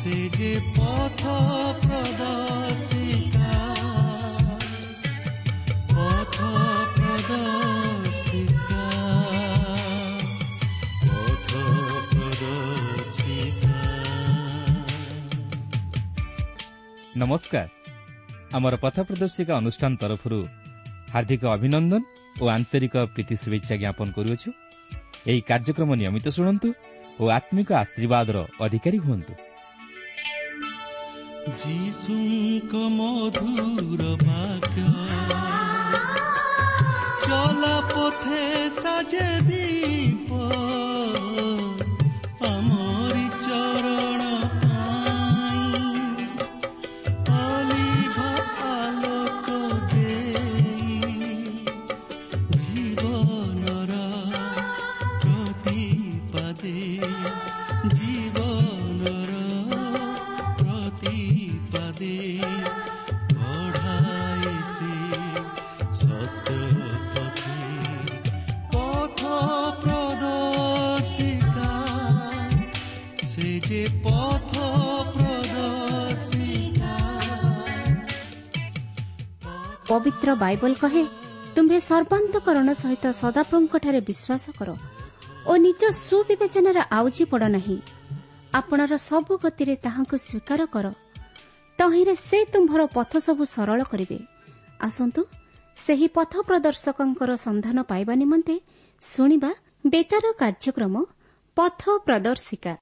से जे पथ प्रदर्शिका पथ प्रदर्शिका पथ प्रदर्शिका। नमस्कार। आमर पथ प्रदर्शिका अनुष्ठान तरफ हार्दिक अभिनंदन और आंतरिक प्रीति शुभेच्छा ज्ञापन करुछु। यही कार्यक्रम नियमित शुणु और आत्मिक आशीर्वाद अधिकारी हूँ। जीशुक मधुर वाक्य चला पथे साजे दीप आमरी चरण अलिभ आलोक दे जीवनर प्रतिपदे जीवनर प्रतिपदे बढ़ाए से सत्य पथे पथ प्रदर्शिका से जे पथ प्रदर्शिका। पवित्र बाइबल कहे तुम्हें सर्वांतकरण सहित सदाप्रभुଙ୍କଠାରେ विश्वास कर और निज सुविवेचनार आउजी पड़ नहीं। आपणर सबु गतिरे ताहांकु स्वीकार कर, तहिरे से तुम्भर पथ सबु सरल करिवे। आसंतु सेही पथ प्रदर्शकंकर संधान पाइबा निमंते शुणिबा बेतार कार्यक्रम पथ प्रदर्शिका।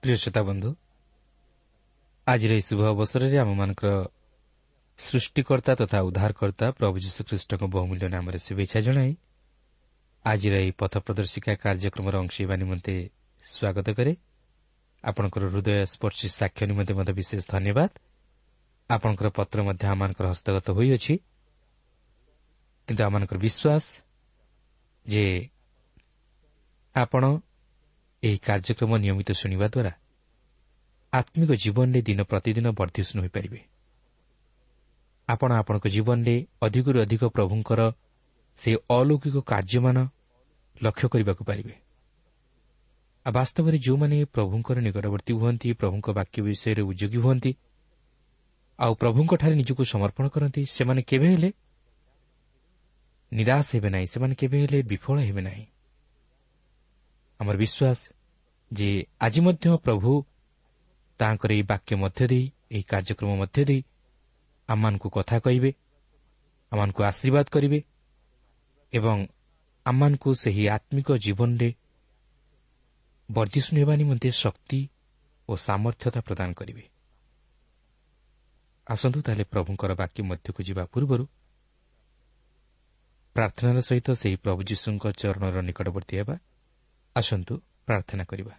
ପ୍ରିୟ ଶ୍ରୋତା ବନ୍ଧୁ, ଆଜିର ଏହି ଶୁଭ ଅବସରରେ ଆମମାନଙ୍କର ସୃଷ୍ଟିକର୍ତ୍ତା ତଥା ଉଦ୍ଧାରକର୍ତ୍ତା ପ୍ରଭୁ ଯୀଶୁଖ୍ରୀଷ୍ଟଙ୍କ ବହୁମୂଲ୍ୟ ନାମରେ ଶୁଭେଚ୍ଛା ଜଣାଇ ଆଜିର ଏହି ପଥ ପ୍ରଦର୍ଶିକା କାର୍ଯ୍ୟକ୍ରମର ଅଂଶ ହେବା ନିମନ୍ତେ ସ୍ୱାଗତ କରେ। ଆପଣଙ୍କର ହୃଦୟ ସ୍ପର୍ଶୀ ସାକ୍ଷ୍ୟ ନିମନ୍ତେ ମଧ୍ୟ ବିଶେଷ ଧନ୍ୟବାଦ। ଆପଣଙ୍କର ପତ୍ର ମଧ୍ୟ ଆମମାନଙ୍କର ହସ୍ତଗତ ହୋଇଅଛି, କିନ୍ତୁ ଆମମାନଙ୍କର ବିଶ୍ୱାସ ଯେ ଆପଣ ଏହି କାର୍ଯ୍ୟକ୍ରମ ନିୟମିତ ଶୁଣିବା ଦ୍ୱାରା ଆତ୍ମିକ ଜୀବନରେ ଦିନ ପ୍ରତିଦିନ ବର୍ଦ୍ଧିଷ୍ଣୁ ହୋଇପାରିବେ। ଆପଣ ଆପଣଙ୍କ ଜୀବନରେ ଅଧିକରୁ ଅଧିକ ପ୍ରଭୁଙ୍କର ସେହି ଅଲୌକିକ କାର୍ଯ୍ୟମାନ ଲକ୍ଷ୍ୟ କରିବାକୁ ପାରିବେ। ଆଉ ବାସ୍ତବରେ ଯେଉଁମାନେ ପ୍ରଭୁଙ୍କର ନିକଟବର୍ତ୍ତୀ ହୁଅନ୍ତି, ପ୍ରଭୁଙ୍କ ବାକ୍ୟ ବିଷୟରେ ଉଦ୍ଯୋଗୀ ହୁଅନ୍ତି ଆଉ ପ୍ରଭୁଙ୍କଠାରେ ନିଜକୁ ସମର୍ପଣ କରନ୍ତି, ସେମାନେ କେବେ ହେଲେ ନିରାଶ ହେବେ ନାହିଁ, ସେମାନେ କେବେ ହେଲେ ବିଫଳ ହେବେ ନାହିଁ। ଆମର ବିଶ୍ୱାସ ଯେ ଆଜି ମଧ୍ୟ ପ୍ରଭୁ ତାଙ୍କର ଏହି ବାକ୍ୟ ମଧ୍ୟ ଦେଇ, ଏହି କାର୍ଯ୍ୟକ୍ରମ ମଧ୍ୟ ଦେଇ ଆମମାନଙ୍କୁ କଥା କହିବେ, ଆମମାନଙ୍କୁ ଆଶୀର୍ବାଦ କରିବେ ଏବଂ ଆମମାନଙ୍କୁ ସେହି ଆତ୍ମିକ ଜୀବନରେ ବର୍ଦ୍ଧିଷ୍ଣୁ ହେବା ନିମନ୍ତେ ଶକ୍ତି ଓ ସାମର୍ଥ୍ୟତା ପ୍ରଦାନ କରିବେ। ଆସନ୍ତୁ ତାହେଲେ ପ୍ରଭୁଙ୍କର ବାକ୍ୟ ମଧ୍ୟକୁ ଯିବା ପୂର୍ବରୁ ପ୍ରାର୍ଥନାର ସହିତ ସେହି ପ୍ରଭୁ ଯୀଶୁଙ୍କ ଚରଣର ନିକଟବର୍ତ୍ତୀ ହେବା। ଆସନ୍ତୁ ପ୍ରାର୍ଥନା କରିବା।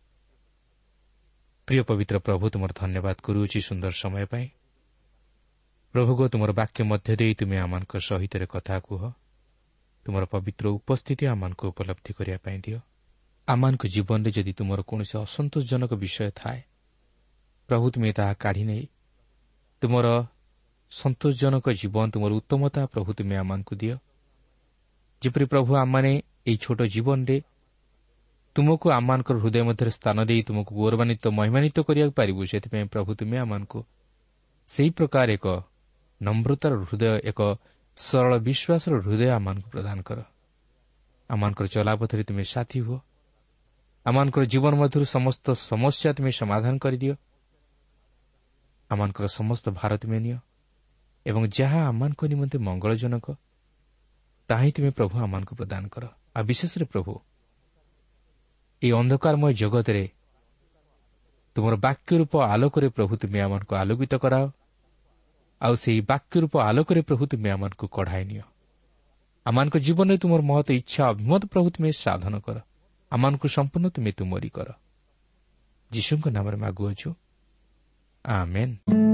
ପ୍ରିୟ ପବିତ୍ର ପ୍ରଭୁ, ତୁମର ଧନ୍ୟବାଦ କରୁଅଛି ସୁନ୍ଦର ସମୟ ପାଇଁ। ପ୍ରଭୁଗ, ତୁମର ବାକ୍ୟ ମଧ୍ୟ ଦେଇ ତୁମେ ଆମମାନଙ୍କ ସହିତ କଥା କୁହ। ତୁମର ପବିତ୍ର ଉପସ୍ଥିତି ଆମମାନଙ୍କୁ ଉପଲବ୍ଧି କରିବା ପାଇଁ ଦିଅ। ଆମମାନଙ୍କ ଜୀବନରେ ଯଦି ତୁମର କୌଣସି ଅସନ୍ତୋଷଜନକ ବିଷୟ ଥାଏ, ପ୍ରଭୁ ତୁମେ ତାହା କାଢ଼ି ନେଇ ତୁମର ସନ୍ତୋଷଜନକ ଜୀବନ, ତୁମର ଉତ୍ତମତା ପ୍ରଭୁ ତୁମେ ଆମମାନଙ୍କୁ ଦିଅ। ଯେପରି ପ୍ରଭୁ ଆମମାନେ ଏହି ଛୋଟ ଜୀବନରେ ତୁମକୁ ଆମମାନଙ୍କର ହୃଦୟ ମଧ୍ୟରେ ସ୍ଥାନ ଦେଇ ତୁମକୁ ଗୌରବାନ୍ୱିତ ମହିମାନ୍ୱିତ କରିବାକୁ ପାରିବୁ, ସେଥିପାଇଁ ପ୍ରଭୁ ତୁମେ ଆମମାନଙ୍କୁ ସେହି ପ୍ରକାର ଏକ ନମ୍ରତାର ହୃଦୟ, ଏକ ସରଳ ବିଶ୍ୱାସର ହୃଦୟ ଆମମାନଙ୍କୁ ପ୍ରଦାନ କର। ଆମମାନଙ୍କର ଚଲାପଥରେ ତୁମେ ସାଥୀ ହୁଅ। ଆମମାନଙ୍କର ଜୀବନ ମଧ୍ୟରୁ ସମସ୍ତ ସମସ୍ୟା ତୁମେ ସମାଧାନ କରିଦିଅ। ଆମମାନଙ୍କର ସମସ୍ତ ଭାର ତୁମେ ନିଅ ଏବଂ ଯାହା ଆମମାନଙ୍କ ନିମନ୍ତେ ମଙ୍ଗଳଜନକ ତାହା ହିଁ ତୁମେ ପ୍ରଭୁ ଆମମାନଙ୍କୁ ପ୍ରଦାନ କର। ଆଉ ବିଶେଷରେ ପ୍ରଭୁ ଏହି ଅନ୍ଧକାରମୟ ଜଗତରେ ତୁମର ବାକ୍ୟ ରୂପ ଆଲୋକରେ ପ୍ରଭୁ ତୁମେ ଆମମାନଙ୍କୁ ଆଲୋକିତ କରାଅ। ଆଉ ସେହି ବାକ୍ୟ ରୂପ ଆଲୋକରେ ପ୍ରଭୁ ତୁମେ ଆମମାନଙ୍କୁ କଢ଼ାଇ ନିଅ। ଆମମାନଙ୍କ ଜୀବନରେ ତୁମର ମହତ ଇଚ୍ଛା ଅଭିମତ ପ୍ରଭୁ ତୁମେ ସାଧନ କର। ଆମମାନଙ୍କୁ ସମ୍ପୂର୍ଣ୍ଣ ତୁମେ ତୁମରି କର। ଯୀଶୁଙ୍କ ନାମରେ ମାଗୁଅଛୁ, ଆମେନ୍।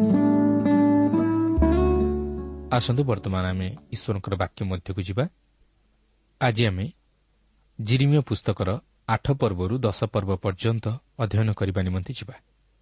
ଆସନ୍ତୁ ବର୍ତ୍ତମାନ ଆମେ ଈଶ୍ୱରଙ୍କର ବାକ୍ୟ ମଧ୍ୟକୁ ଯିବା। ଆଜି ଆମେ ଯିରିମିୟ ପୁସ୍ତକର 8 ପର୍ବରୁ 10 ପର୍ବ ପର୍ଯ୍ୟନ୍ତ ଅଧ୍ୟୟନ କରିବା ନିମନ୍ତେ ଯିବା।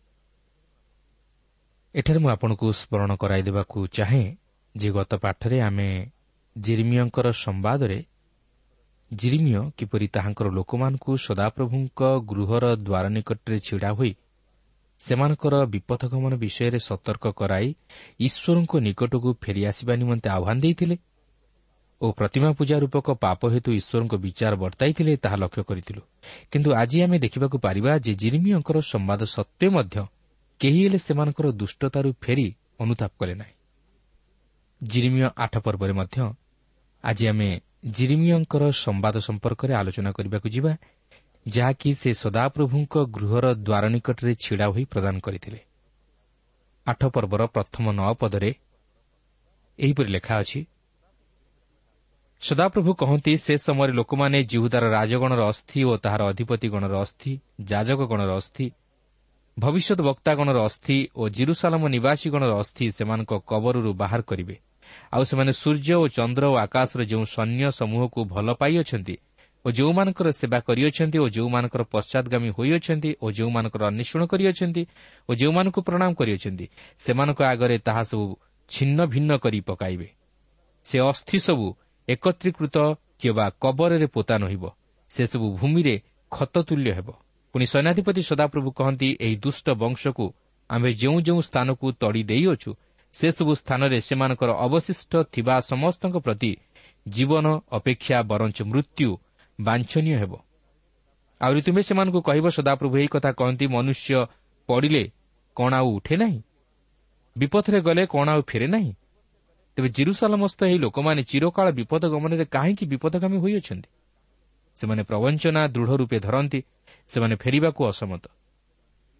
ଏଠାରେ ମୁଁ ଆପଣଙ୍କୁ ସ୍ମରଣ କରାଇଦେବାକୁ ଚାହେଁ ଯେ ଗତ ପାଠରେ ଆମେ ଯିରିମିୟଙ୍କର ସମ୍ବାଦରେ ଯିରିମିୟ କିପରି ତାହାଙ୍କର ଲୋକମାନଙ୍କୁ ସଦାପ୍ରଭୁଙ୍କ ଗୃହର ଦ୍ୱାର ନିକଟରେ ଛିଡ଼ା ହୋଇ ସେମାନଙ୍କର ବିପଥଗମନ ବିଷୟରେ ସତର୍କ କରାଇ ଈଶ୍ୱରଙ୍କ ନିକଟକୁ ଫେରିଆସିବା ନିମନ୍ତେ ଆହ୍ୱାନ ଦେଇଥିଲେ ଓ ପ୍ରତିମା ପୂଜା ରୂପକ ପାପ ହେତୁ ଈଶ୍ୱରଙ୍କ ବିଚାର ବର୍ତ୍ତାଇଥିଲେ ତାହା ଲକ୍ଷ୍ୟ କରିଥିଲୁ। କିନ୍ତୁ ଆଜି ଆମେ ଦେଖିବାକୁ ପାରିବା ଯେ ଯିରିମିୟଙ୍କର ସମ୍ବାଦ ସତ୍ତ୍ୱେ ମଧ୍ୟ କେହି ହେଲେ ସେମାନଙ୍କର ଦୁଷ୍ଟତାରୁ ଫେରି ଅନୁତାପ କଲେ ନାହିଁ। ଯିରିମିୟ 8 ପର୍ବରେ ମଧ୍ୟ ଆଜି ଆମେ ଯିରିମିୟଙ୍କର ସମ୍ବାଦ ସମ୍ପର୍କରେ ଆଲୋଚନା କରିବାକୁ ଯିବା, ଯାହାକି ସେ ସଦାପ୍ରଭୁଙ୍କ ଗୃହର ଦ୍ୱାର ନିକଟରେ ଛିଡ଼ା ହୋଇ ପ୍ରଦାନ କରିଥିଲେ। 8 ପର୍ବର ପ୍ରଥମ 9 ପଦରେ ଏହିପରି ଲେଖା ଅଛି, ସଦାପ୍ରଭୁ କହନ୍ତି, ସେ ସମୟରେ ଲୋକମାନେ ଜିହୁଦାର ରାଜଗଣର ଅସ୍ଥି ଓ ତାହାର ଅଧିପତିଗଣର ଅସ୍ଥି, ଯାଜକଗଣର ଅସ୍ଥି, ଭବିଷ୍ୟତ ବକ୍ତାଗଣର ଅସ୍ଥି ଓ ଜିରୁସାଲାମ ନିବାସୀଗଣର ଅସ୍ଥି ସେମାନଙ୍କ କବରରୁ ବାହାର କରିବେ। ଆଉ ସେମାନେ ସୂର୍ଯ୍ୟ ଓ ଚନ୍ଦ୍ର ଓ ଆକାଶର ଯେଉଁ ସୈନ୍ୟ ସମୂହକୁ ଭଲ ପାଇଅଛନ୍ତି ଓ ଯେଉଁମାନଙ୍କର ସେବା କରିଅଛନ୍ତି ଓ ଯେଉଁମାନଙ୍କର ପଶ୍ଚାଦଗାମୀ ହୋଇଅଛନ୍ତି ଓ ଯେଉଁମାନଙ୍କର ଅନ୍ୱେଷଣ କରିଅଛନ୍ତି ଓ ଯେଉଁମାନଙ୍କୁ ପ୍ରଣାମ କରିଅଛନ୍ତି, ସେମାନଙ୍କ ଆଗରେ ତାହା ସବୁ ଛିନ୍ନ ଭିନ୍ନ କରି ପକାଇବେ। ସେ ଅସ୍ଥି ସବୁ ଏକତ୍ରୀକୃତ କିମ୍ବା କବରରେ ପୋତା ନହିବ, ସେସବୁ ଭୂମିରେ ଖତତୁଲ୍ୟ ହେବ। ପୁଣି ସୈନ୍ୟାଧିପତି ସଦାପ୍ରଭୁ କହନ୍ତି, ଏହି ଦୁଷ୍ଟ ବଂଶକୁ ଆମ୍ଭେ ଯେଉଁ ଯେଉଁ ସ୍ଥାନକୁ ତଡ଼ି ଦେଇଅଛୁ, ସେସବୁ ସ୍ଥାନରେ ସେମାନଙ୍କର ଅବଶିଷ୍ଟ ଥିବା ସମସ୍ତଙ୍କ ପ୍ରତି ଜୀବନ ଅପେକ୍ଷା ବରଞ୍ଚ ମୃତ୍ୟୁ ବାଞ୍ଛନୀୟ ହେବ। ଆହୁରି ତୁମେ ସେମାନଙ୍କୁ କହିବ, ସଦାପ୍ରଭୁ ଏହି କଥା କହନ୍ତି, ମନୁଷ୍ୟ ପଡ଼ିଲେ କ'ଣ ଆଉ ଉଠେ ନାହିଁ? ବିପଥରେ ଗଲେ କ'ଣ ଆଉ ଫେରେ ନାହିଁ? ତେବେ ଜିରୁସାଲମସ୍ଥ ଏହି ଲୋକମାନେ ଚିରକାଳ ବିପଦ ଗମନରେ କାହିଁକି ବିପଦଗାମୀ ହୋଇଅଛନ୍ତି? ସେମାନେ ପ୍ରବଞ୍ଚନା ଦୃଢ଼ ରୂପେ ଧରନ୍ତି, ସେମାନେ ଫେରିବାକୁ ଅସମତ।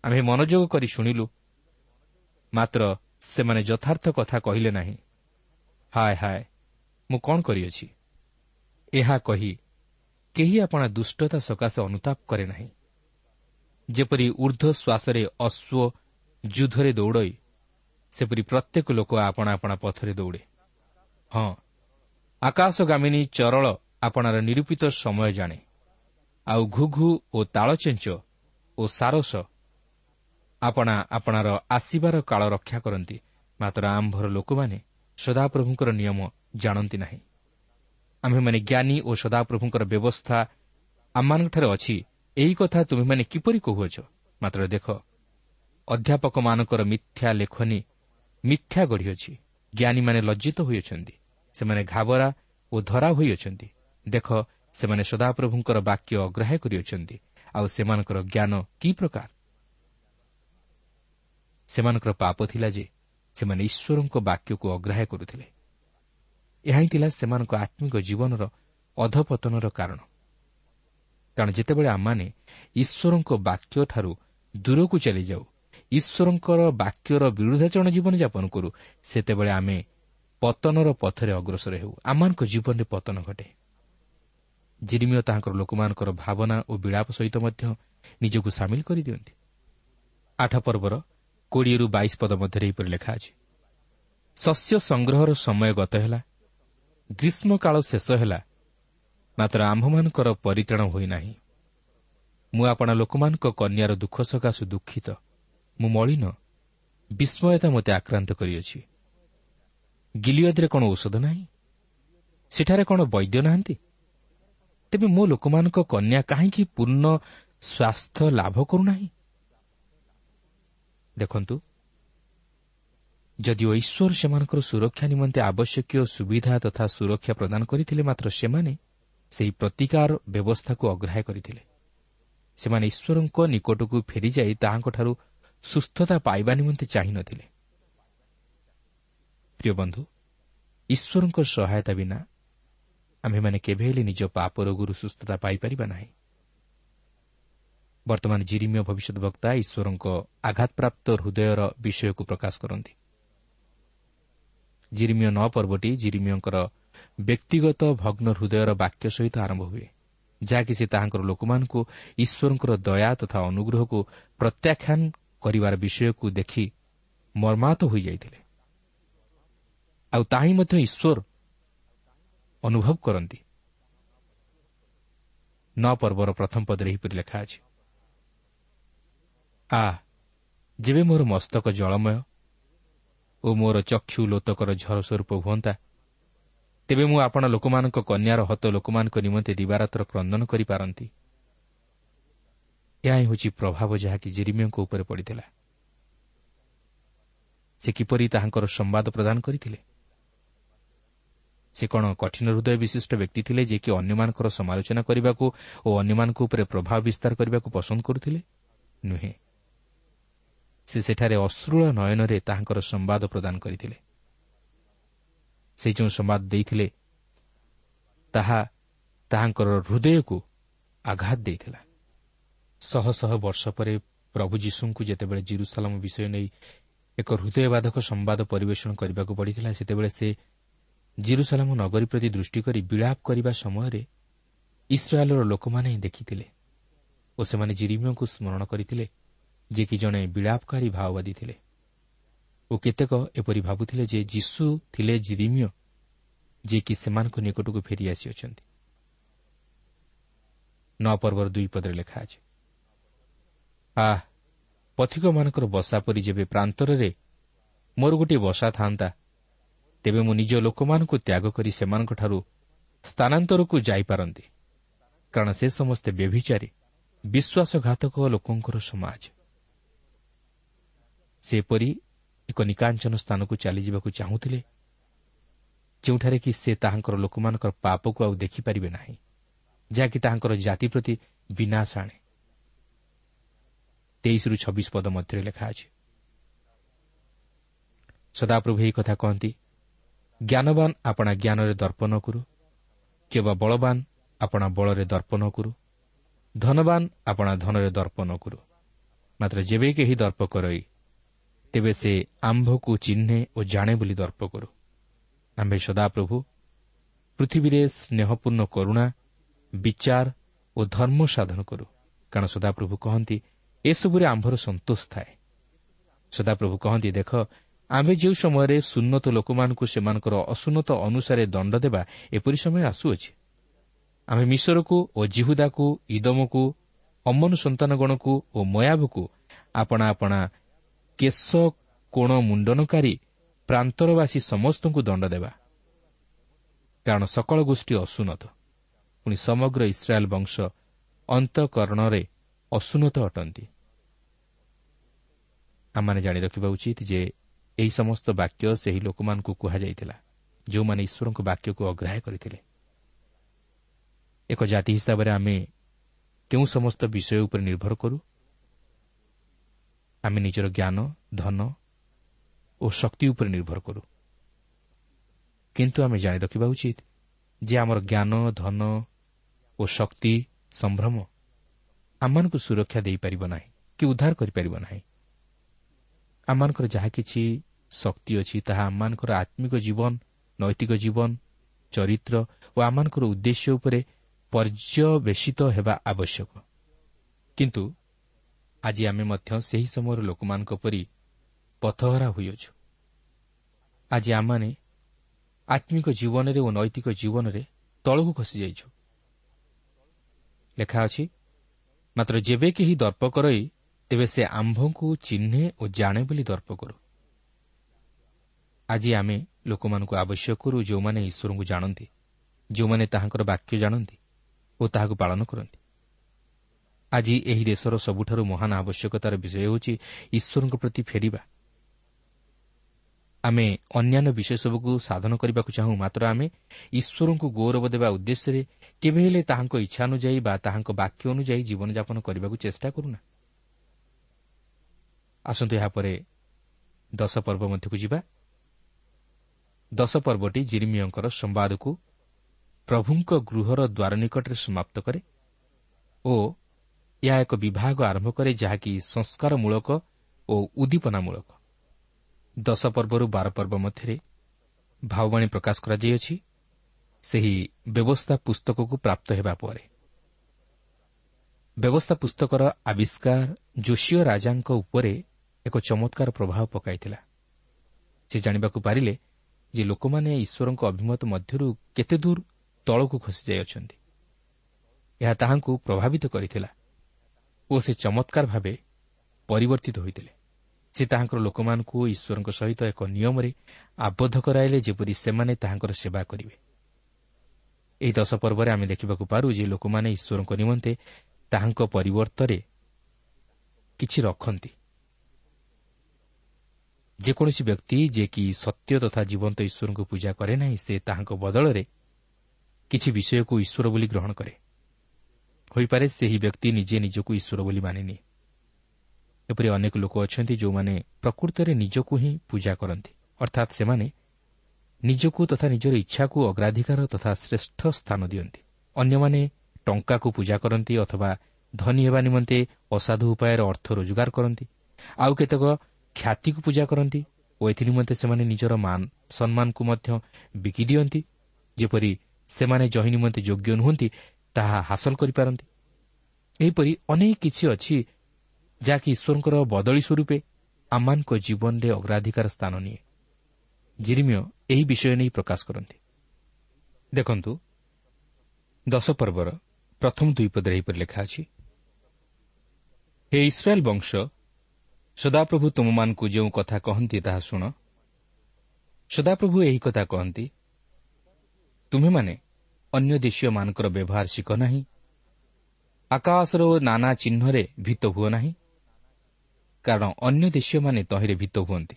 ଆମ୍ଭେ ମନୋଯୋଗ କରି ଶୁଣିଲୁ, ମାତ୍ର ସେମାନେ ଯଥାର୍ଥ କଥା କହିଲେ ନାହିଁ। ହାୟ ହାୟ, ମୁଁ କ'ଣ କରିଅଛି? ଏହା କହି କେହି ଆପଣା ଦୁଷ୍ଟତା ସକାଶେ ଅନୁତାପ କରେ ନାହିଁ। ଯେପରି ଉର୍ଦ୍ଧ୍ୱ ଶ୍ୱାସରେ ଅଶ୍ୱ ଯୁଦ୍ଧରେ ଦୌଡ଼ଇ, ସେପରି ପ୍ରତ୍ୟେକ ଲୋକ ଆପଣା ଆପଣା ପଥରେ ଦୌଡ଼େ। ହଁ, ଆକାଶଗାମିନୀ ଚରଳ ଆପଣାର ନିରୂପିତ ସମୟ ଜାଣେ, ଆଉ ଘୁଘୁ ଓ ତାଳଚେଞ୍ଚ ଓ ସାରସ ଆପଣା ଆପଣାର ଆସିବାର କାଳ ରକ୍ଷା କରନ୍ତି, ମାତ୍ର ଆମ୍ଭର ଲୋକମାନେ ସଦାପ୍ରଭୁଙ୍କର ନିୟମ ଜାଣନ୍ତି ନାହିଁ। ଆମ୍ଭେମାନେ ଜ୍ଞାନୀ ଓ ସଦାପ୍ରଭୁଙ୍କର ବ୍ୟବସ୍ଥା ଆମମାନଙ୍କଠାରେ ଅଛି, ଏହି କଥା ତୁମେମାନେ କିପରି କହୁଅଛ? ମାତ୍ର ଦେଖ, ଅଧ୍ୟାପକମାନଙ୍କର ମିଥ୍ୟା ଲେଖନୀ ମିଥ୍ୟା ଗଢ଼ିଅଛି। ଜ୍ଞାନୀମାନେ ଲଜ୍ଜିତ ହୋଇଅଛନ୍ତି, ସେମାନେ ଘାବରା ଓ ଧରା ହୋଇଅଛନ୍ତି। ଦେଖ, ସେମାନେ ସଦାପ୍ରଭୁଙ୍କର ବାକ୍ୟ ଅଗ୍ରାହ୍ୟ କରିଅଛନ୍ତି, ଆଉ ସେମାନଙ୍କର ଜ୍ଞାନ କି ପ୍ରକାର? ସେମାନଙ୍କର ପାପ ଥିଲା ଯେ ସେମାନେ ଈଶ୍ୱରଙ୍କ ବାକ୍ୟକୁ ଅଗ୍ରାହ୍ୟ କରୁଥିଲେ। ଏହା ହିଁ ଥିଲା ସେମାନଙ୍କ ଆତ୍ମିକ ଜୀବନର ଅଧପତନର କାରଣ। କାରଣ ଯେତେବେଳେ ଆମମାନେ ଈଶ୍ୱରଙ୍କ ବାକ୍ୟଠାରୁ ଦୂରକୁ ଚାଲିଯାଉ, ଈଶ୍ୱରଙ୍କର ବାକ୍ୟର ବିରୁଦ୍ଧାଚରଣ ଜୀବନଯାପନ କରୁ, ସେତେବେଳେ ଆମେ ପତନର ପଥରେ ଅଗ୍ରସର ହେଉ। ଆମମାନଙ୍କ ଜୀବନରେ ପତନ ଘଟେ। ଜିରିମିୟ ତାହାଙ୍କର ଲୋକମାନଙ୍କର ଭାବନା ଓ ବିଳାପ ସହିତ ମଧ୍ୟ ନିଜକୁ ସାମିଲ କରିଦିଅନ୍ତି। 8 ପର୍ବର 20-22 ପଦ ମଧ୍ୟରେ ଏହିପରି ଲେଖା ଅଛି, ଶସ୍ୟ ସଂଗ୍ରହର ସମୟ ଗତ ହେଲା, ଗ୍ରୀଷ୍ମକାଳ ଶେଷ ହେଲା, ମାତ୍ର ଆମ୍ଭମାନଙ୍କର ପରିତ୍ରାଣ ହୋଇନାହିଁ। ମୁଁ ଆପଣା ଲୋକମାନଙ୍କ କନ୍ୟାର ଦୁଃଖ ସକାଶୁ ଦୁଃଖିତ। ମୁଁ ମଳିନ, ବିସ୍ମୟତା ମୋତେ ଆକ୍ରାନ୍ତ କରିଅଛି। ଗିଲିୟଦରେ କ'ଣ ଔଷଧ ନାହିଁ? ସେଠାରେ କ'ଣ ବୈଦ୍ୟ ନାହାନ୍ତି? ତେବେ ମୋ ଲୋକମାନଙ୍କ କନ୍ୟା କାହିଁକି ପୂର୍ଣ୍ଣ ସ୍ୱାସ୍ଥ୍ୟ ଲାଭ କରୁନାହିଁ? ଦେଖନ୍ତୁ, ଯଦିଓ ଈଶ୍ୱର ସେମାନଙ୍କର ସୁରକ୍ଷା ନିମନ୍ତେ ଆବଶ୍ୟକୀୟ ସୁବିଧା ତଥା ସୁରକ୍ଷା ପ୍ରଦାନ କରିଥିଲେ, ମାତ୍ର ସେମାନେ ସେହି ପ୍ରତିକାର ବ୍ୟବସ୍ଥାକୁ ଅଗ୍ରାହ୍ୟ କରିଥିଲେ। ସେମାନେ ଈଶ୍ୱରଙ୍କ ନିକଟକୁ ଫେରିଯାଇ ତାହାଙ୍କଠାରୁ ସୁସ୍ଥତା ପାଇବା ନିମନ୍ତେ ଚାହିଁନଥିଲେ। ପ୍ରିୟ ବନ୍ଧୁ, ଈଶ୍ୱରଙ୍କ ସହାୟତା ବିନା ଆମ୍ଭେମାନେ କେବେ ହେଲେ ନିଜ ପାପ ରୋଗରୁ ସୁସ୍ଥତା ପାଇପାରିବା ନାହିଁ। ବର୍ତ୍ତମାନ ଜିରିମିୟ ଭବିଷ୍ୟତ ବକ୍ତା ଈଶ୍ୱରଙ୍କ ଆଘାତପ୍ରାପ୍ତ ହୃଦୟର ବିଷୟକୁ ପ୍ରକାଶ କରନ୍ତି। ଜିରିମିୟ 9 ପର୍ବଟି ଜିରିମିୟଙ୍କର ବ୍ୟକ୍ତିଗତ ଭଗ୍ନ ହୃଦୟର ବାକ୍ୟ ସହିତ ଆରମ୍ଭ ହୁଏ, ଯାହାକି ସେ ତାହାଙ୍କର ଲୋକମାନଙ୍କୁ ଈଶ୍ୱରଙ୍କର ଦୟା ତଥା ଅନୁଗ୍ରହକୁ ପ୍ରତ୍ୟାଖ୍ୟାନ କରିବାର ବିଷୟକୁ ଦେଖି ମର୍ମାହତ ହୋଇଯାଇଥିଲେ। ଆଉ ତାହିଁ ମଧ୍ୟ ଈଶ୍ୱର ଅନୁଭବ କରନ୍ତି। 9 ପର୍ବର ପ୍ରଥମ ପଦରେ ଏହିପରି ଲେଖା ଅଛି, ଯେବେ ମୋର ମସ୍ତକ ଜଳମୟ ଓ ମୋର ଚକ୍ଷୁ ଲୋତକର ଝର ସ୍ୱରୂପ ହୁଅନ୍ତା, ତେବେ ମୁଁ ଆପଣ ଲୋକମାନଙ୍କ କନ୍ୟାର ହତ ଲୋକମାନଙ୍କ ନିମନ୍ତେ ଦିବାରାତ୍ର କ୍ରନ୍ଦନ କରିପାରନ୍ତି। ଏହା ହିଁ ହେଉଛି ପ୍ରଭାବ ଯାହାକି ଜିରିମିୟଙ୍କ ଉପରେ ପଡ଼ିଥିଲା। ସେ କିପରି ତାହାଙ୍କର ସମ୍ବାଦ ପ୍ରଦାନ କରିଥିଲେ? ସେ କ'ଣ କଠିନ ହୃଦୟ ବିଶିଷ୍ଟ ବ୍ୟକ୍ତି ଥିଲେ, ଯିଏକି ଅନ୍ୟମାନଙ୍କର ସମାଲୋଚନା କରିବାକୁ ଓ ଅନ୍ୟମାନଙ୍କ ଉପରେ ପ୍ରଭାବ ବିସ୍ତାର କରିବାକୁ ପସନ୍ଦ କରୁଥିଲେ? ନୁହେଁ। ସେ ସେଠାରେ ଅଶ୍ରୁଳ ନୟନରେ ତାହାଙ୍କର ସମ୍ବାଦ ପ୍ରଦାନ କରିଥିଲେ। ସେ ଯେଉଁ ସମ୍ବାଦ ଦେଇଥିଲେ, ତାହା ତାହାଙ୍କର ହୃଦୟକୁ ଆଘାତ ଦେଇଥିଲା। ଶହ ଶହ ବର୍ଷ ପରେ ପ୍ରଭୁ ଯୀଶୁଙ୍କୁ ଯେତେବେଳେ ଜେରୁସାଲେମ ବିଷୟ ନେଇ ଏକ ହୃଦୟବାଧକ ସମ୍ବାଦ ପରିବେଷଣ କରିବାକୁ ପଡ଼ିଥିଲା, ସେତେବେଳେ ସେ ଜେରୁସାଲେମ ନଗରୀ ପ୍ରତି ଦୃଷ୍ଟି କରି ବିଳାପ କରିବା ସମୟରେ ଇସ୍ରାଏଲର ଲୋକମାନେ ଦେଖିଥିଲେ ଓ ସେମାନେ ଜିରିମିୟଙ୍କୁ ସ୍ମରଣ କରିଥିଲେ, ଯିଏକି ଜଣେ ବିଳାପକାରୀ ଭାଓବାଦୀ ଥିଲେ। ଓ କେତେକ ଏପରି ଭାବୁଥିଲେ ଯେ ଯୀଶୁ ଥିଲେ ଜିରିମିୟ, ଯିଏକି ସେମାନଙ୍କ ନିକଟକୁ ଫେରି ଆସିଅଛନ୍ତି। 9 ପର୍ବର 2 ପଦରେ ଲେଖା ଅଛି, ପଥିକମାନଙ୍କର ବସା ପରି ଯେବେ ପ୍ରାନ୍ତରରେ ମୋର ଗୋଟିଏ ବସା ଥାନ୍ତା, ତେବେ ମୁଁ ନିଜ ଲୋକମାନଙ୍କୁ ତ୍ୟାଗ କରି ସେମାନଙ୍କଠାରୁ ସ୍ଥାନାନ୍ତରକୁ ଯାଇପାରନ୍ତି, କାରଣ ସେ ସମସ୍ତେ ବ୍ୟଭିଚାରୀ ବିଶ୍ୱାସଘାତକ ଲୋକଙ୍କର ସମାଜ। ସେପରି ଏକ ନିକାଞ୍ଚନ ସ୍ଥାନକୁ ଚାଲିଯିବାକୁ ଚାହୁଁଥିଲେ, ଯେଉଁଠାରେ କି ସେ ତାହାଙ୍କର ଲୋକମାନଙ୍କର ପାପକୁ ଆଉ ଦେଖିପାରିବେ ନାହିଁ, ଯାହାକି ତାହାଙ୍କର ଜାତି ପ୍ରତି ବିନାଶ ଆଣେ। 23-26 ପଦ ମଧ୍ୟରେ ଲେଖା ଅଛି, ସଦାପ୍ରଭୁ ଏହି କଥା କହନ୍ତି, ଜ୍ଞାନବାନ ଆପଣା ଜ୍ଞାନରେ ଦର୍ପ ନ କରୁ, କିମ୍ବା ବଳବାନ ଆପଣା ବଳରେ ଦର୍ପ ନ କରୁ, ଧନବାନ ଆପଣା ଧନରେ ଦର୍ପ ନ କରୁ, ମାତ୍ର ଯେବେ କେହି ଦର୍ପ କରଇ ତେବେ ସେ ଆମ୍ଭକୁ ଚିହ୍ନେ ଓ ଜାଣେ ବୋଲି ଦର୍ପ କରୁ। ଆମ୍ଭେ ସଦାପ୍ରଭୁ ପୃଥିବୀରେ ସ୍ନେହପୂର୍ଣ୍ଣ କରୁଣା, ବିଚାର ଓ ଧର୍ମ ସାଧନ କରୁ, କାରଣ ସଦାପ୍ରଭୁ କହନ୍ତି ଏସବୁରେ ଆମ୍ଭର ସନ୍ତୋଷ ଥାଏ। ସଦାପ୍ରଭୁ କହନ୍ତି, ଦେଖ, ଆମ୍ଭେ ଯେଉଁ ସମୟରେ ସୁନ୍ନତ ଲୋକମାନଙ୍କୁ ସେମାନଙ୍କର ଅସୁନ୍ନତ ଅନୁସାରେ ଦଣ୍ଡ ଦେବା, ଏପରି ସମୟ ଆସୁଅଛି। ଆମ୍ଭେ ମିଶରକୁ ଓ ଜିହୁଦାକୁ, ଇଦୋମକୁ, ଅମନ ସନ୍ତାନଗଣକୁ ଓ ମୋୟାବକୁ ଆପଣା ଆପଣା କେଶ କୋଣ ମୁଣ୍ଡନକାରୀ ପ୍ରାନ୍ତରବାସୀ ସମସ୍ତଙ୍କୁ ଦଣ୍ଡ ଦେବା, କାରଣ ସକଳ ଗୋଷ୍ଠୀ ଅସୁନ୍ନତ। ପୁଣି ସମଗ୍ର ଇସ୍ରାଏଲ୍ ବଂଶ ଅନ୍ତଃକରଣରେ ଅସୁନ୍ନତ ଅଟନ୍ତି। ଆମମାନେ ଜାଣି ରଖିବା ଉଚିତ ଯେ ଏହି ସମସ୍ତ ବାକ୍ୟ ସେହି ଲୋକମାନଙ୍କୁ କୁହାଯାଇଥିଲା ଯେଉଁମାନେ ଈଶ୍ୱରଙ୍କ ବାକ୍ୟକୁ ଅଗ୍ରାହ୍ୟ କରିଥିଲେ। ଏକ ଜାତି ହିସାବରେ ଆମେ କେଉଁ ସମସ୍ତ ବିଷୟ ଉପରେ ନିର୍ଭର କରୁ? ଆମେ ନିଜର ଜ୍ଞାନ, ଧନ ଓ ଶକ୍ତି ଉପରେ ନିର୍ଭର କରୁ। କିନ୍ତୁ ଆମେ ଜାଣି ରଖିବା ଉଚିତ ଯେ ଆମର ଜ୍ଞାନ, ଧନ ଓ ଶକ୍ତି ସମ୍ଭ୍ରମ ଆମମାନଙ୍କୁ ସୁରକ୍ଷା ଦେଇପାରିବ ନାହିଁ କି ଉଦ୍ଧାର କରିପାରିବ ନାହିଁ। ଆମମାନଙ୍କର ଯାହା କିଛି ଶକ୍ତି ଅଛି ତାହା ଆମମାନଙ୍କର ଆତ୍ମିକ ଜୀବନ, ନୈତିକ ଜୀବନ, ଚରିତ୍ର ଓ ଆମମାନଙ୍କର ଉଦ୍ଦେଶ୍ୟ ଉପରେ ପର୍ଯ୍ୟବେସିତ ହେବା ଆବଶ୍ୟକ। କିନ୍ତୁ ଆଜି ଆମେ ମଧ୍ୟ ସେହି ସମୟର ଲୋକମାନଙ୍କ ପରି ପଥହରା ହୋଇଅଛୁ। ଆଜି ଆମମାନେ ଆତ୍ମିକ ଜୀବନରେ ଓ ନୈତିକ ଜୀବନରେ ତଳକୁ ଖସିଯାଇଛୁ। ଲେଖା ଅଛି, ମାତ୍ର ଯେବେ କେହି ଦର୍ପ କରଇ ତେବେ ସେ ଆମ୍ଭଙ୍କୁ ଚିହ୍ନେ ଓ ଜାଣେ ବୋଲି ଦର୍ପ କରୁ। ଆଜି ଆମେ ଲୋକମାନଙ୍କୁ ଆବଶ୍ୟକ କରୁ ଯେଉଁମାନେ ଈଶ୍ୱରଙ୍କୁ ଜାଣନ୍ତି, ଯେଉଁମାନେ ତାହାଙ୍କର ବାକ୍ୟ ଜାଣନ୍ତି ଓ ତାହାକୁ ପାଳନ କରନ୍ତି। ଆଜି ଏହି ଦେଶର ସବୁଠାରୁ ମହାନ ଆବଶ୍ୟକତାର ବିଷୟ ହେଉଛି ଈଶ୍ୱରଙ୍କ ପ୍ରତି ଫେରିବା। ଆମେ ଅନ୍ୟାନ୍ୟ ବିଷୟ ସବୁକୁ ସାଧନ କରିବାକୁ ଚାହୁଁ, ମାତ୍ର ଆମେ ଈଶ୍ୱରଙ୍କୁ ଗୌରବ ଦେବା ଉଦ୍ଦେଶ୍ୟରେ କେବେ ହେଲେ ତାହାଙ୍କ ଇଚ୍ଛା ଅନୁଯାୟୀ ବା ତାହାଙ୍କ ବାକ୍ୟ ଅନୁଯାୟୀ ଜୀବନଯାପନ କରିବାକୁ ଚେଷ୍ଟା କରୁନା। ଆସନ୍ତୁ ଏହାପରେ 10 ପର୍ବ ମଧ୍ୟକୁ ଯିବା। 10 ପର୍ବଟି ଜିର୍ମିୟାଙ୍କର ସମ୍ବାଦକୁ ପ୍ରଭୁଙ୍କ ଗୃହର ଦ୍ୱାର ନିକଟରେ ସମାପ୍ତ କରେ ଓ ଏହା ଏକ ବିଭାଗ ଆରମ୍ଭ କରେ ଯାହାକି ସଂସ୍କାରମୂଳକ ଓ ଉଦ୍ଦୀପନାମୂଳକ। 10 ପର୍ବରୁ 12 ପର୍ବ ମଧ୍ୟରେ ଭାବବାଣୀ ପ୍ରକାଶ କରାଯାଇଅଛି ସେହି ବ୍ୟବସ୍ଥା ପୁସ୍ତକକୁ ପ୍ରାପ୍ତ ହେବା ପରେ। ବ୍ୟବସ୍ଥା ପୁସ୍ତକର ଆବିଷ୍କାର ଯୋଶୀୟ ରାଜାଙ୍କ ଉପରେ ଏକ ଚମତ୍କାର ପ୍ରଭାବ ପକାଇଥିଲା। ସେ ଜାଣିବାକୁ ପାରିଲେ ଯେ ଲୋକମାନେ ଈଶ୍ୱରଙ୍କ ଅଭିମତ ମଧ୍ୟରୁ କେତେଦୂର ତଳକୁ ଖସିଯାଇଅଛନ୍ତି। ଏହା ତାହାଙ୍କୁ ପ୍ରଭାବିତ କରିଥିଲା ଓ ସେ ଚମତ୍କାର ଭାବେ ପରିବର୍ତ୍ତିତ ହୋଇଥିଲେ। ସେ ତାହାଙ୍କର ଲୋକମାନଙ୍କୁ ଈଶ୍ୱରଙ୍କ ସହିତ ଏକ ନିୟମରେ ଆବଦ୍ଧ କରାଇଲେ ଯେପରି ସେମାନେ ତାହାଙ୍କର ସେବା କରିବେ। ଏହି 10 ପର୍ବରେ ଆମେ ଦେଖିବାକୁ ପାରୁ ଯେ ଲୋକମାନେ ଈଶ୍ୱରଙ୍କ ନିମନ୍ତେ ତାହାଙ୍କ ପରିବର୍ତ୍ତରେ କିଛି ରଖନ୍ତି। ଯେକୌଣସି ବ୍ୟକ୍ତି ଯେ କି ସତ୍ୟ ତଥା ଜୀବନ୍ତ ଈଶ୍ୱରଙ୍କୁ ପୂଜା କରେ ନାହିଁ, ସେ ତାହାଙ୍କ ବଦଳରେ କିଛି ବିଷୟକୁ ଈଶ୍ୱର ବୋଲି ଗ୍ରହଣ କରେ। ହୋଇପାରେ ସେହି ବ୍ୟକ୍ତି ନିଜେ ନିଜକୁ ଈଶ୍ୱର ବୋଲି ମାନିନିଏ। ଏପରି ଅନେକ ଲୋକ ଅଛନ୍ତି ଯେଉଁମାନେ ପ୍ରକୃତରେ ନିଜକୁ ହିଁ ପୂଜା କରନ୍ତି, ଅର୍ଥାତ୍ ସେମାନେ ନିଜକୁ ତଥା ନିଜର ଇଚ୍ଛାକୁ ଅଗ୍ରାଧିକାର ତଥା ଶ୍ରେଷ୍ଠ ସ୍ଥାନ ଦିଅନ୍ତି। ଅନ୍ୟମାନେ ଟଙ୍କାକୁ ପୂଜା କରନ୍ତି ଅଥବା ଧନୀ ହେବା ନିମନ୍ତେ ଅସାଧୁ ଉପାୟରେ ଅର୍ଥ ରୋଜଗାର କରନ୍ତି। ଆଉ କେତେକ ଖ୍ୟାତିକୁ ପୂଜା କରନ୍ତି ଓ ଏଥି ନିମନ୍ତେ ସେମାନେ ନିଜର ମାନ ସମ୍ମାନକୁ ମଧ୍ୟ ବିକି ଦିଅନ୍ତି, ଯେପରି ସେମାନେ ଯହି ନିମନ୍ତେ ଯୋଗ୍ୟ ନୁହନ୍ତି ତାହା ହାସଲ କରିପାରନ୍ତି। ଏହିପରି ଅନେକ କିଛି ଅଛି ଯାହାକି ଈଶ୍ୱରଙ୍କର ବଦଳି ସ୍ୱରୂପେ ଆମମାନଙ୍କ ଜୀବନରେ ଅଗ୍ରାଧିକାର ସ୍ଥାନ ନିଏ। ଜିର୍ମିୟ ଏହି ବିଷୟ ନେଇ ପ୍ରକାଶ କରନ୍ତି। ଦେଖନ୍ତୁ, 10 ପର୍ବର ପ୍ରଥମ 2 ପଦରେ ଏହିପରି ଲେଖା ଅଛି, ହେ ଇସ୍ରାଏଲ୍ ବଂଶ, ସଦାପ୍ରଭୁ ତୁମମାନଙ୍କୁ ଯେଉଁ କଥା କହନ୍ତି ତାହା ଶୁଣ। ସଦାପ୍ରଭୁ ଏହି କଥା କହନ୍ତି, ତୁମେମାନେ ଅନ୍ୟ ଦେଶୀୟମାନଙ୍କର ବ୍ୟବହାର ଶିଖ ନାହିଁ, ଆକାଶର ନାନା ଚିହ୍ନରେ ଭୀତ ହୁଅ ନାହିଁ, କାରଣ ଅନ୍ୟ ଦେଶୀୟମାନେ ତହିଁରେ ଭୀତ ହୁଅନ୍ତି।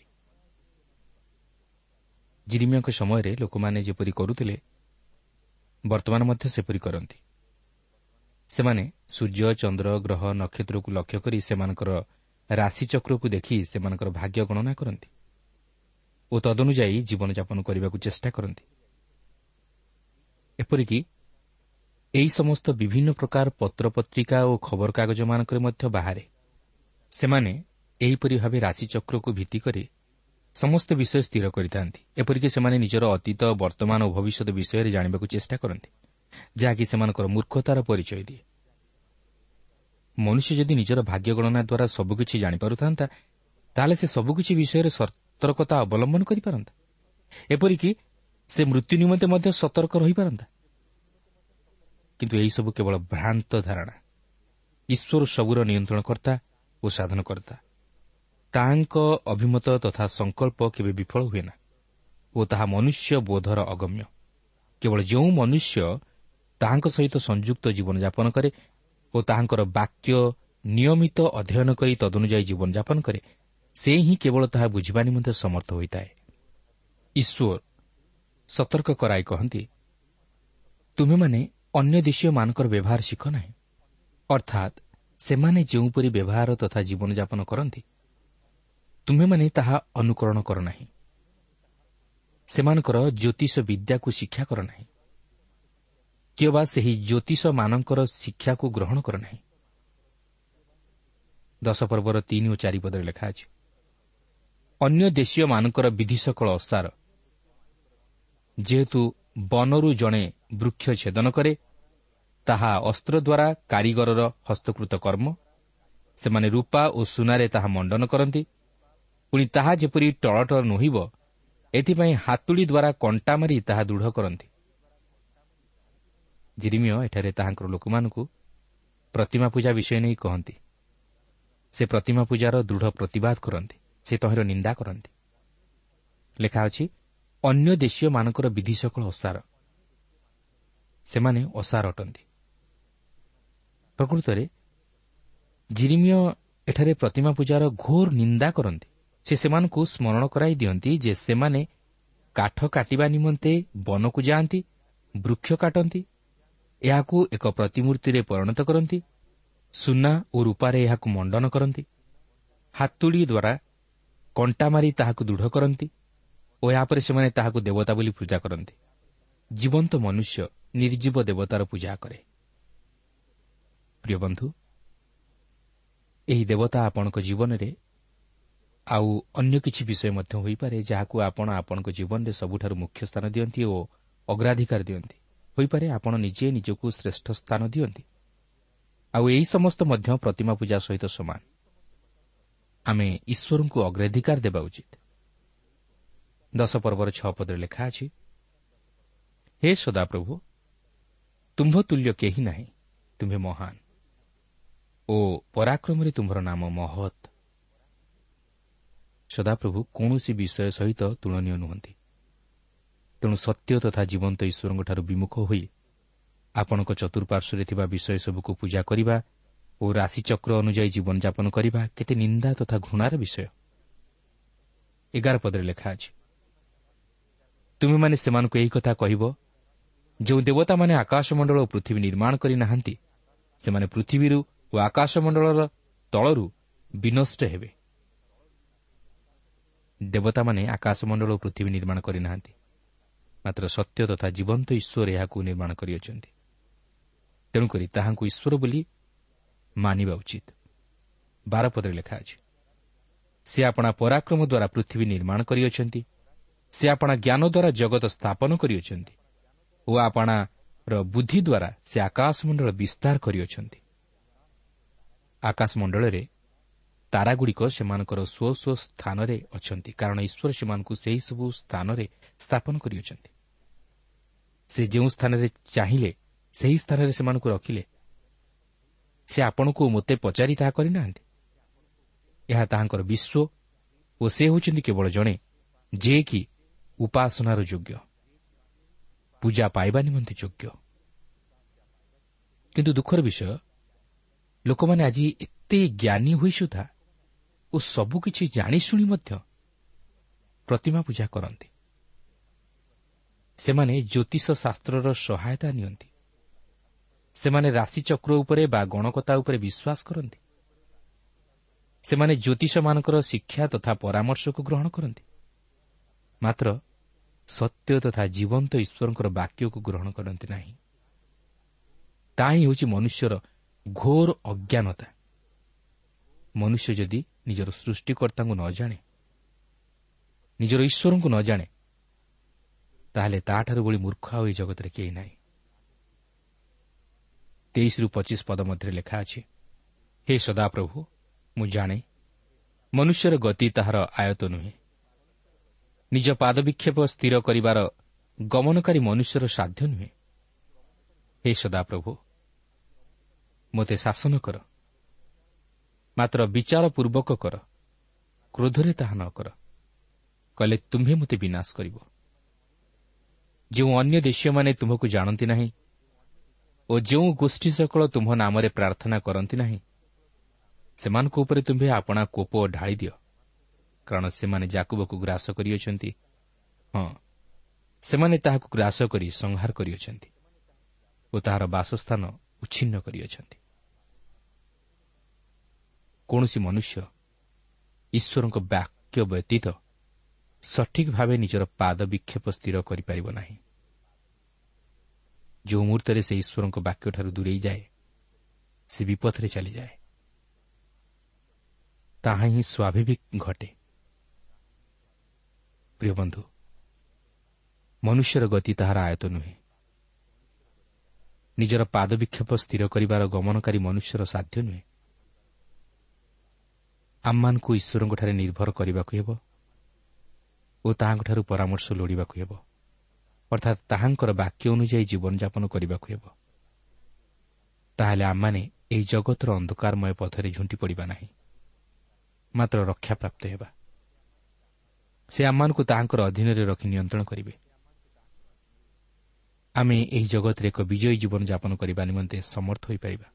ଜିର୍ମିୟାଙ୍କ ସମୟରେ ଲୋକମାନେ ଯେପରି କରୁଥିଲେ, ବର୍ତ୍ତମାନ ମଧ୍ୟ ସେପରି କରନ୍ତି। ସେମାନେ ସୂର୍ଯ୍ୟ, ଚନ୍ଦ୍ର, ଗ୍ରହ, ନକ୍ଷତ୍ରକୁ ଲକ୍ଷ୍ୟ କରି ସେମାନଙ୍କର ରାଶିଚକ୍ରକୁ ଦେଖି ସେମାନଙ୍କର ଭାଗ୍ୟ ଗଣନା କରନ୍ତି ଓ ତଦନୁଯାୟୀ ଜୀବନଯାପନ କରିବାକୁ ଚେଷ୍ଟା କରନ୍ତି। ଏପରିକି ଏହି ସମସ୍ତ ବିଭିନ୍ନ ପ୍ରକାର ପତ୍ରପତ୍ରିକା ଓ ଖବରକାଗଜମାନଙ୍କରେ ମଧ୍ୟ ବାହାରେ। ସେମାନେ ଏହିପରି ଭାବେ ରାଶିଚକ୍ରକୁ ଭିତ୍ତି କରି ସମସ୍ତ ବିଷୟ ସ୍ଥିର କରିଥାନ୍ତି। ଏପରିକି ସେମାନେ ନିଜର ଅତୀତ, ବର୍ତ୍ତମାନ ଓ ଭବିଷ୍ୟତ ବିଷୟରେ ଜାଣିବାକୁ ଚେଷ୍ଟା କରନ୍ତି, ଯାହାକି ସେମାନଙ୍କର ମୂର୍ଖତାର ପରିଚୟ ଦିଏ। ମନୁଷ୍ୟ ଯଦି ନିଜର ଭାଗ୍ୟ ଗଣନା ଦ୍ୱାରା ସବୁକିଛି ଜାଣିପାରୁଥାନ୍ତା, ତାହେଲେ ସେ ସବୁକିଛି ବିଷୟରେ ସତର୍କତା ଅବଲମ୍ବନ କରିପାରନ୍ତା। ଏପରିକି ସେ ମୃତ୍ୟୁ ନିମନ୍ତେ ମଧ୍ୟ ସତର୍କ ରହିପାରନ୍ତା। କିନ୍ତୁ ଏହିସବୁ କେବଳ ଭ୍ରାନ୍ତ ଧାରଣା। ଈଶ୍ୱର ସବୁର ନିୟନ୍ତ୍ରଣକର୍ତ୍ତା ଓ ସାଧନକର୍ତ୍ତା। ତାହାଙ୍କ ଅଭିମତ ତଥା ସଂକଳ୍ପ କେବେ ବିଫଳ ହୁଏ ନା ଓ ତାହା ମନୁଷ୍ୟ ବୋଧର ଅଗମ୍ୟ। କେବଳ ଯେଉଁ ମନୁଷ୍ୟ ତାହାଙ୍କ ସହିତ ସଂଯୁକ୍ତ ଜୀବନଯାପନ କରେ ଓ ତାହାଙ୍କର ବାକ୍ୟ ନିୟମିତ ଅଧ୍ୟୟନ କରି ତଦନୁଯାୟୀ ଜୀବନଯାପନ କରେ, ସେ ହିଁ କେବଳ ତାହା ବୁଝିବା ନିମନ୍ତେ ସମର୍ଥ ହୋଇଥାଏ। ଈଶ୍ୱର ସତର୍କ କରାଇ କହନ୍ତି, ତୁମେମାନେ ଅନ୍ୟ ଦେଶୀୟମାନଙ୍କର ବ୍ୟବହାର ଶିଖ ନାହିଁ। ଅର୍ଥାତ୍ ସେମାନେ ଯେଉଁପରି ବ୍ୟବହାର ତଥା ଜୀବନଯାପନ କରନ୍ତି, ତୁମେମାନେ ତାହା ଅନୁକରଣ କର ନାହିଁ। ସେମାନଙ୍କର ଜ୍ୟୋତିଷ ବିଦ୍ୟାକୁ ଶିକ୍ଷା କର ନାହିଁ, କିମ୍ବା ସେହି ଜ୍ୟୋତିଷମାନଙ୍କର ଶିକ୍ଷାକୁ ଗ୍ରହଣ କର ନାହିଁ। 10 ପର୍ବର 3 ଓ 4 ପଦରେ ଲେଖା ଅଛି, ଅନ୍ୟ ଦେଶୀୟମାନଙ୍କର ବିଧିସକଳ ଅସାର। ଯେହେତୁ ବନରୁ ଜଣେ ବୃକ୍ଷ ଛେଦନ କରେ, ତାହା ଅସ୍ତ୍ର ଦ୍ୱାରା କାରିଗରର ହସ୍ତକୃତ କର୍ମ। ସେମାନେ ରୂପା ଓ ସୁନାରେ ତାହା ମଣ୍ଡନ କରନ୍ତି, ପୁଣି ତାହା ଯେପରି ଟଳଟଳ ନୋହିବ, ଏଥିପାଇଁ ହାତୁଡ଼ି ଦ୍ୱାରା କଣ୍ଟା ମାରି ତାହା ଦୃଢ଼ କରନ୍ତି। ଯିରିମିୟ ଏଠାରେ ତାହାଙ୍କର ଲୋକମାନଙ୍କୁ ପ୍ରତିମା ପୂଜା ବିଷୟ ନେଇ କହନ୍ତି। ସେ ପ୍ରତିମା ପୂଜାର ଦୃଢ଼ ପ୍ରତିବାଦ କରନ୍ତି, ସେ ତହିଁର ନିନ୍ଦା କରନ୍ତି। ଲେଖା ଅଛି, ଅନ୍ୟ ଦେଶୀୟମାନଙ୍କର ବିଧିସକଳ ଅସାର। ସେମାନେ ଅସାର ଅଟନ୍ତି। ପ୍ରକୃତରେ ଯିରିମିୟ ଏଠାରେ ପ୍ରତିମା ପୂଜାର ଘୋର ନିନ୍ଦା କରନ୍ତି। ସେ ସେମାନଙ୍କୁ ସ୍ମରଣ କରାଇ ଦିଅନ୍ତି ଯେ ସେମାନେ କାଠ କାଟିବା ନିମନ୍ତେ ବନକୁ ଯାଆନ୍ତି, ବୃକ୍ଷ କାଟନ୍ତି, ଏହାକୁ ଏକ ପ୍ରତିମୂର୍ତ୍ତିରେ ପରିଣତ କରନ୍ତି, ସୁନା ଓ ରୂପାରେ ଏହାକୁ ମଣ୍ଡନ କରନ୍ତି, ହାତୁଡ଼ି ଦ୍ୱାରା କଣ୍ଟା ମାରି ତାହାକୁ ଦୃଢ଼ କରନ୍ତି ଓ ଏହାପରେ ସେମାନେ ତାହାକୁ ଦେବତା ବୋଲି ପୂଜା କରନ୍ତି। ଜୀବନ୍ତ ମନୁଷ୍ୟ ନିର୍ଜୀବ ଦେବତାର ପୂଜା କରେ। ପ୍ରିୟ ବନ୍ଧୁ, ଏହି ଦେବତା ଆପଣଙ୍କ ଜୀବନରେ ଆଉ ଅନ୍ୟ କିଛି ବିଷୟ ମଧ୍ୟ ହୋଇପାରେ, ଯାହାକୁ ଆପଣ ଆପଣଙ୍କ ଜୀବନରେ ସବୁଠାରୁ ମୁଖ୍ୟ ସ୍ଥାନ ଦିଅନ୍ତି ଓ ଅଗ୍ରାଧିକାର ଦିଅନ୍ତି। ହୋଇପାରେ ଆପଣ ନିଜେ ନିଜକୁ ଶ୍ରେଷ୍ଠ ସ୍ଥାନ ଦିଅନ୍ତି। ଆଉ ଏହି ସମସ୍ତ ମଧ୍ୟ ପ୍ରତିମା ପୂଜା ସହିତ ସମାନ। ଆମେ ଈଶ୍ୱରଙ୍କୁ ଅଗ୍ରାଧିକାର ଦେବା ଉଚିତ। 10 ପର୍ବର 6 ପଦରେ ଲେଖା ଅଛି, ହେ ସଦାପ୍ରଭୁ, ତୁମ୍ଭ ତୁଲ୍ୟ କେହି ନାହିଁ, ତୁମ୍ଭେ ମହାନ ଓ ପରାକ୍ରମରେ ତୁମ୍ଭର ନାମ ମହତ୍। ସଦାପ୍ରଭୁ କୌଣସି ବିଷୟ ସହିତ ତୁଳନୀୟ ନୁହନ୍ତି। ତେଣୁ ସତ୍ୟ ତଥା ଜୀବନ୍ତ ଈଶ୍ୱରଙ୍କଠାରୁ ବିମୁଖ ହୋଇ ଆପଣଙ୍କ ଚତୁଃପାର୍ଶ୍ୱରେ ଥିବା ବିଷୟ ସବୁକୁ ପୂଜା କରିବା ଓ ରାଶିଚକ୍ର ଅନୁଯାୟୀ ଜୀବନଯାପନ କରିବା କେତେ ନିନ୍ଦା ତଥା ଘୃଣାର ବିଷୟ। 11 ପଦରେ ଲେଖା ଅଛି, ତୁମେମାନେ ସେମାନଙ୍କୁ ଏହି କଥା କହିବ, ଯେଉଁ ଦେବତାମାନେ ଆକାଶମଣ୍ଡଳ ଓ ପୃଥିବୀ ନିର୍ମାଣ କରିନାହାନ୍ତି, ସେମାନେ ପୃଥିବୀରୁ ଓ ଆକାଶମଣ୍ଡଳର ତଳରୁ ବିନଷ୍ଟ ହେବେ। ଦେବତାମାନେ ଆକାଶମଣ୍ଡଳ ଓ ପୃଥିବୀ ନିର୍ମାଣ କରିନାହାନ୍ତି, ମାତ୍ର ସତ୍ୟ ତଥା ଜୀବନ୍ତ ଈଶ୍ୱର ଏହାକୁ ନିର୍ମାଣ କରିଅଛନ୍ତି। ତେଣୁକରି ତାହାଙ୍କୁ ଈଶ୍ୱର ବୋଲି ମାନିବା ଉଚିତ। 12 ପଦରେ ଲେଖା ଅଛି, ସେ ଆପଣା ପରାକ୍ରମ ଦ୍ୱାରା ପୃଥିବୀ ନିର୍ମାଣ କରିଅଛନ୍ତି, ସେ ଆପଣା ଜ୍ଞାନ ଦ୍ୱାରା ଜଗତ ସ୍ଥାପନ କରିଅଛନ୍ତି ଓ ଆପଣାର ବୁଦ୍ଧି ଦ୍ୱାରା ସେ ଆକାଶମଣ୍ଡଳ ବିସ୍ତାର କରିଅଛନ୍ତି। ଆକାଶମଣ୍ଡଳରେ ତାରାଗୁଡ଼ିକ ସେମାନଙ୍କର ସ୍ୱ ସ୍ୱ ସ୍ଥାନରେ ଅଛନ୍ତି, କାରଣ ଈଶ୍ୱର ସେମାନଙ୍କୁ ସେହିସବୁ ସ୍ଥାନରେ ସ୍ଥାପନ କରିଅଛନ୍ତି। ସେ ଯେଉଁ ସ୍ଥାନରେ ଚାହିଁଲେ ସେହି ସ୍ଥାନରେ ସେମାନଙ୍କୁ ରଖିଲେ। ସେ ଆପଣଙ୍କୁ ମୋତେ ପଚାରି ତାହା କରିନାହାନ୍ତି। ଏହା ତାହାଙ୍କର ବିଶ୍ୱ ଓ ସେ ହେଉଛନ୍ତି କେବଳ ଜଣେ, ଯିଏକି ଉପାସନାର ଯୋଗ୍ୟ, ପୂଜା ପାଇବା ନିମନ୍ତେ ଯୋଗ୍ୟ। କିନ୍ତୁ ଦୁଃଖର ବିଷୟ, ଲୋକମାନେ ଆଜି ଏତେ ଜ୍ଞାନୀ ହୋଇ ସୁଦ୍ଧା ଓ ସବୁକିଛି ଜାଣିଶୁଣି ମଧ୍ୟ ପ୍ରତିମା ପୂଜା କରନ୍ତି। ସେମାନେ ଜ୍ୟୋତିଷ ଶାସ୍ତ୍ରର ସହାୟତା ନିଅନ୍ତି। ସେମାନେ ରାଶିଚକ୍ର ଉପରେ ବା ଗଣକତା ଉପରେ ବିଶ୍ୱାସ କରନ୍ତି। ସେମାନେ ଜ୍ୟୋତିଷମାନଙ୍କର ଶିକ୍ଷା ତଥା ପରାମର୍ଶକୁ ଗ୍ରହଣ କରନ୍ତି, ମାତ୍ର ସତ୍ୟ ତଥା ଜୀବନ୍ତ ଈଶ୍ୱରଙ୍କର ବାକ୍ୟକୁ ଗ୍ରହଣ କରନ୍ତି ନାହିଁ। ତାହା ହିଁ ହେଉଛି ମନୁଷ୍ୟର ଘୋର ଅଜ୍ଞାନତା। ମନୁଷ୍ୟ ଯଦି ନିଜର ସୃଷ୍ଟିକର୍ତ୍ତାଙ୍କୁ ନ ଜାଣେ, ନିଜର ଈଶ୍ୱରଙ୍କୁ ନ ଜାଣେ, ତାହେଲେ ତାହାଠାରୁ ଭଳି ମୂର୍ଖ ଆଉ ଏହି ଜଗତରେ କେହି ନାହିଁ। 23-25 ପଦ ମଧ୍ୟରେ ଲେଖା ଅଛି, ହେ ସଦାପ୍ରଭୁ, ମୁଁ ଜାଣେ ମନୁଷ୍ୟର ଗତି ତାହାର ଆୟତ ନୁହେଁ, ନିଜ ପାଦବିକ୍ଷେପ ସ୍ଥିର କରିବାର ଗମନକାରୀ ମନୁଷ୍ୟର ସାଧ୍ୟ ନୁହେଁ। ହେ ସଦାପ୍ରଭୁ, ମୋତେ ଶାସନ କର, ମାତ୍ର ବିଚାରପୂର୍ବକ କର, କ୍ରୋଧରେ ତାହା ନ କର, କଲେ ତୁମ୍ଭେ ମୋତେ ବିନାଶ କରିବ। ଯେଉଁ ଅନ୍ୟ ଦେଶୀୟମାନେ ତୁମ୍ଭକୁ ଜାଣନ୍ତି ନାହିଁ ଓ ଯେଉଁ ଗୋଷ୍ଠୀ ସକଳ ତୁମ୍ଭ ନାମରେ ପ୍ରାର୍ଥନା କରନ୍ତି ନାହିଁ, ସେମାନଙ୍କ ଉପରେ ତୁମ୍ଭେ ଆପଣା କୋପ ଢାଳି ଦିଅ, କାରଣ ସେମାନେ ଯାକୁବକୁ ଗ୍ରାସ କରିଅଛନ୍ତି। ହଁ, ସେମାନେ ତାହାକୁ ଗ୍ରାସ କରି ସଂହାର କରିଅଛନ୍ତି ଓ ତାହାର ବାସସ୍ଥାନ ଉଚ୍ଛିନ୍ନ କରିଅଛନ୍ତି। କୌଣସି ମନୁଷ୍ୟ ଈଶ୍ୱରଙ୍କ ବାକ୍ୟ ବ୍ୟତୀତ ସଠିକ୍ ଭାବେ ନିଜର ପାଦ ବିକ୍ଷେପ ସ୍ଥିର କରିପାରିବ ନାହିଁ। ଯେଉଁ ମୁହୂର୍ତ୍ତରେ ସେ ଈଶ୍ୱରଙ୍କ ବାକ୍ୟଠାରୁ ଦୂରେଇ ଯାଏ, ସେ ବିପଥରେ ଚାଲିଯାଏ। ତାହା ହିଁ ସ୍ୱାଭାବିକ ଘଟେ। ପ୍ରିୟ ବନ୍ଧୁ, ମନୁଷ୍ୟର ଗତି ତାହାର ଆୟତ ନୁହେଁ, ନିଜର ପାଦ ବିକ୍ଷେପ ସ୍ଥିର କରିବାର ଗମନକାରୀ ମନୁଷ୍ୟର ସାଧ୍ୟ ନୁହେଁ। ଆମମାନଙ୍କୁ ଈଶ୍ୱରଙ୍କଠାରେ ନିର୍ଭର କରିବାକୁ ହେବ ଓ ତାହାଙ୍କଠାରୁ ପରାମର୍ଶ ଲୋଡ଼ିବାକୁ ହେବ, ଅର୍ଥାତ୍ ତାହାଙ୍କର ବାକ୍ୟ ଅନୁଯାୟୀ ଜୀବନଯାପନ କରିବାକୁ ହେବ। ତାହେଲେ ଆମମାନେ ଏହି ଜଗତର ଅନ୍ଧକାରମୟ ପଥରେ ଝୁଣ୍ଟି ପଡ଼ିବା ନାହିଁ, ମାତ୍ର ରକ୍ଷାପ୍ରାପ୍ତ ହେବା। ସେ ଆମମାନଙ୍କୁ ତାହାଙ୍କର ଅଧୀନରେ ରଖି ନିୟନ୍ତ୍ରଣ କରିବେ। ଆମେ ଏହି ଜଗତରେ ଏକ ବିଜୟୀ ଜୀବନଯାପନ କରିବା ନିମନ୍ତେ ସମର୍ଥ ହୋଇପାରିବା।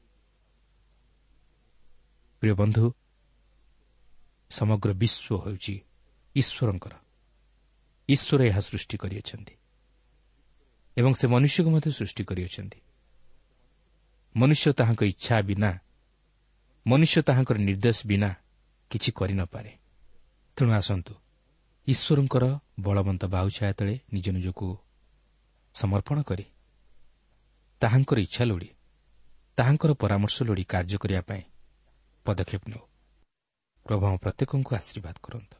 ପ୍ରିୟ ବନ୍ଧୁ, ସମଗ୍ର ବିଶ୍ୱ ହେଉଛି ଈଶ୍ୱରଙ୍କର। ଈଶ୍ୱର ଏହା ସୃଷ୍ଟି କରିଅଛନ୍ତି ଏବଂ ସେ ମନୁଷ୍ୟକୁ ମଧ୍ୟ ସୃଷ୍ଟି କରିଅଛନ୍ତି। ମନୁଷ୍ୟ ତାହାଙ୍କ ଇଚ୍ଛା ବିନା, ମନୁଷ୍ୟ ତାହାଙ୍କର ନିର୍ଦ୍ଦେଶ ବିନା କିଛି କରିନପାରେ। ତେଣୁ ଆସନ୍ତୁ, ଈଶ୍ୱରଙ୍କର ବଳବନ୍ତ ବାହୁଛାୟା ତଳେ ନିଜ ନିଜକୁ ସମର୍ପଣ କରି ତାହାଙ୍କର ଇଚ୍ଛା ଲୋଡ଼ି, ତାହାଙ୍କର ପରାମର୍ଶ ଲୋଡ଼ି କାର୍ଯ୍ୟ କରିବା ପାଇଁ ପଦକ୍ଷେପ ନେଉ। ପ୍ରଭୁ ଆମ ପ୍ରତ୍ୟେକଙ୍କୁ ଆଶୀର୍ବାଦ କରନ୍ତୁ।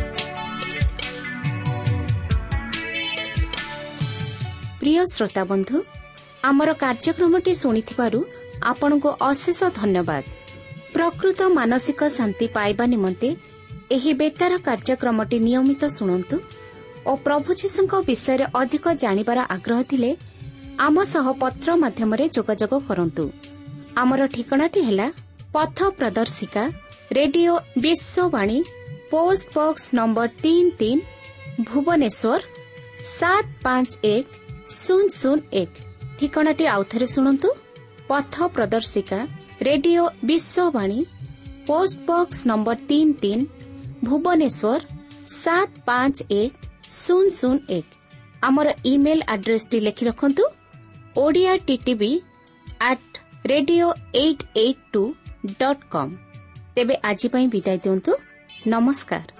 ପ୍ରିୟ ଶ୍ରୋତାବନ୍ଧୁ, ଆମର କାର୍ଯ୍ୟକ୍ରମଟି ଶୁଣିଥିବାରୁ ଆପଣଙ୍କୁ ଅଶେଷ ଧନ୍ୟବାଦ। ପ୍ରକୃତ ମାନସିକ ଶାନ୍ତି ପାଇବା ନିମନ୍ତେ ଏହି ବେତାର କାର୍ଯ୍ୟକ୍ରମଟି ନିୟମିତ ଶୁଣନ୍ତୁ ଓ ପ୍ରଭୁ ଯୀଶୁଙ୍କ ବିଷୟରେ ଅଧିକ ଜାଣିବାର ଆଗ୍ରହ ଥିଲେ ଆମ ସହ ପତ୍ର ମାଧ୍ୟମରେ ଯୋଗାଯୋଗ କରନ୍ତୁ। ଆମର ଠିକଣାଟି ହେଲା ପଥ ପ୍ରଦର୍ଶିକା, radio Biswabani, post box number 33, Bhubaneswar 751001। ଠିକଣାଟି ଆଉଥରେ ଶୁଣନ୍ତୁ, ପଥ ପ୍ରଦର୍ଶିକା, radio Biswabani, post box number 33, Bhubaneswar 751001। ଆମର ଇମେଲ୍ ଆଡ୍ରେସ୍ଟି ଲେଖି ରଖନ୍ତୁ, oriattb@radio882.com। ତେବେ ଆଜି ପାଇଁ ବିଦାୟ ଦିଅନ୍ତୁ। ନମସ୍କାର।